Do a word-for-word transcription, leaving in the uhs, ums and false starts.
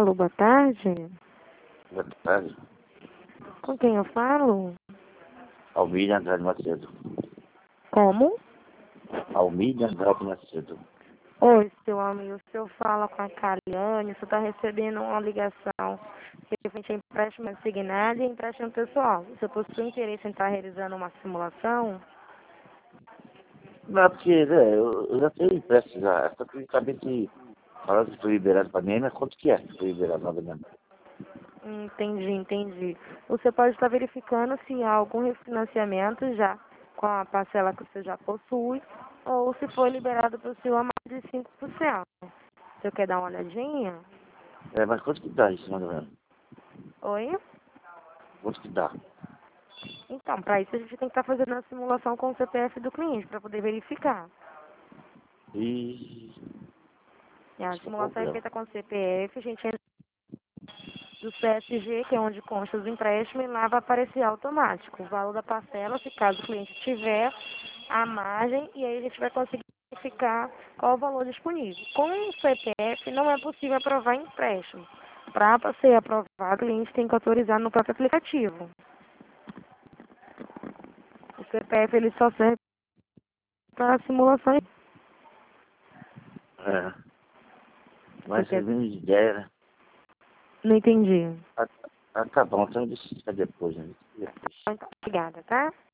Alô, boa tarde. Boa tarde. Com quem eu falo? Almir Andrade Macedo. Como? Almir Andrade Macedo. Oi, seu amigo, o senhor fala com a Caliane, o senhor está recebendo uma ligação referente a empréstimo assignado e empréstimo pessoal. O senhor possui interesse em estar realizando uma simulação? Não, porque né, eu, eu já tenho empréstimo já. Só que acabei de falar que foi liberado para mim, mas quanto que é que foi liberado novamente? Entendi, entendi. Você pode estar verificando se há algum refinanciamento já com a parcela que você já possui ou se foi liberado para o senhor a mais de cinco por cento. O senhor quer dar uma olhadinha? É, mas quanto que dá isso, mais ou menos? Oi? Quanto que dá? Então, para isso a gente tem que estar fazendo a simulação com o C P F do cliente para poder verificar. E... E a Isso é um simulação é problema. feita com o C P F, a gente entra do C S G, que é onde consta os empréstimos, e lá vai aparecer automático o valor da parcela, se caso o cliente tiver a margem, e aí a gente vai conseguir verificar qual o valor disponível. Com o C P F não é possível aprovar empréstimo. Para ser aprovado, o cliente tem que autorizar no próprio aplicativo. O C P F ele só serve para simulação. É. Você Mas quer... é menos ideia, né? Não entendi. Ah, ah, tá bom, então deixa eu ficar depois, né? Depois. Então, obrigada, tá?